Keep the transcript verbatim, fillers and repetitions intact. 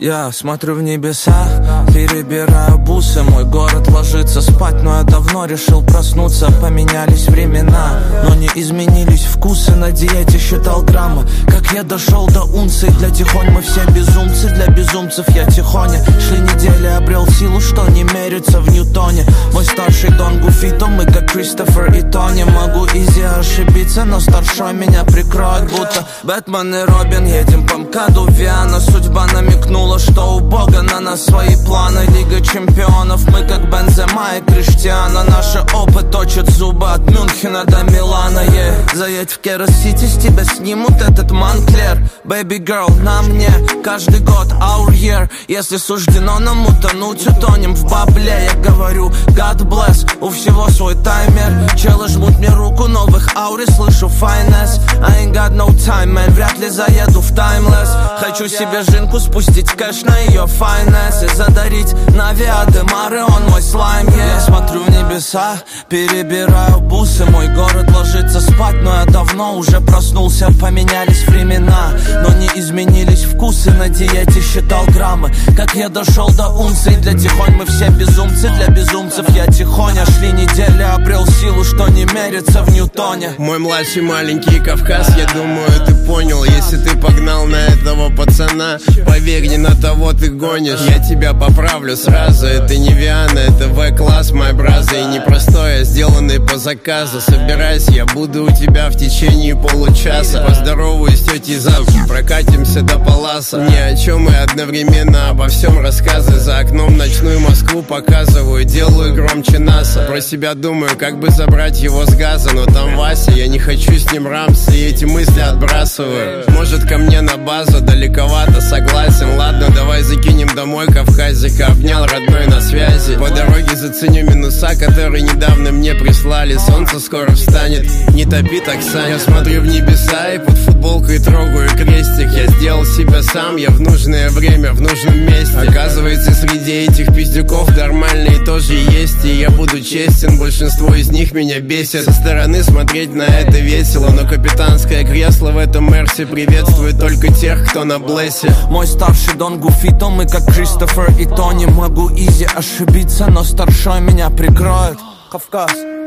Я смотрю в небеса, перебираю бусы. Мой город ложится спать, но я давно решил проснуться. Поменялись времена, но не изменились вкусы. На диете считал граммы, как я дошел до унции. Для тихонь мы все безумцы, для безумцев я тихоня. Шли недели, обрел силу, что не мерится в Ньютоне. Мой старший Дон Гуфито, мы как Кристофер и Тони. Могу изи ошибиться, но старшой меня прикроет, будто Бэтмен и Робин. Едем по МКАДу Виана, судьба намекнула, что у Бога на нас свои планы. Лига чемпионов, мы как Бензема и Криштиану. Наш опыт точит зубы от Мюнхена до Милана, yeah. Заедь в Керос-Сити, с тебя снимут этот Монклер. Baby girl, на мне каждый год our year. Если суждено нам утонуть, утонем в бабле. Я говорю God bless, у всего свой таймер. Челы жмут мне руку, новых ауре слышу finesse. I ain't got no time, man, вряд ли заеду в Timeless. Хочу себе жинку, спустить кэш на ее finesse и задарить на Виа Мары, он мой слайм, yeah. Я смотрю в небеса, перебираю бусы. Мой город ложится спать, но я давно уже проснулся. Поменялись времена, но не изменились вкусы. На диете считал граммы, как я дошел до унции. Для тихонь мы все безумцы, для безумцев я тихоня. Шли недели, обрел силу, что не мерится в Ньютоне. Мой младший маленький Кавказ, я думаю, ты понял. Если ты погнал на этого пацана, поверь, не на того ты гонишь. Я тебя поправлю сразу, это не Виана, это В-класс, мой браза. И непростой, а сделанный по заказу. Собирайся, я буду у тебя в течение получаса. Поздороваюсь с тетей Завки, прокатимся до Паласа. Ни о чем и одновременно обо всем рассказы. За окном ночную Москву показываю, делаю громче НАСА. Про себя думаю, как бы забрать его с газа. Но там Вася, я не хочу с ним рамсы, и эти мысли отбрасываю. Может, ко мне на базу, далековато, согласен. Ладно, давай закинем домой Кавказика. Обнял родной на связи. По дороге заценю минуса, которые недавно мне прислали. Солнце скоро встанет, не топи так, Саня. Я смотрю в небеса и под футболкой трогаю крестик. Я сделал себя сам, я в нужное время, в нужном месте. Оказывается, среди этих пиздюков нормальные тоже есть. И я буду честен, большинство из них меня бесит. Со стороны смотреть на это весело, но капитанское кресло в этом Мерсе приветствует только тех, кто на блессе. Мой старший Дон Гуфито, мы как Кристофер и Тони. Могу изи ошибиться, но старшой меня прикроет. Кавказ.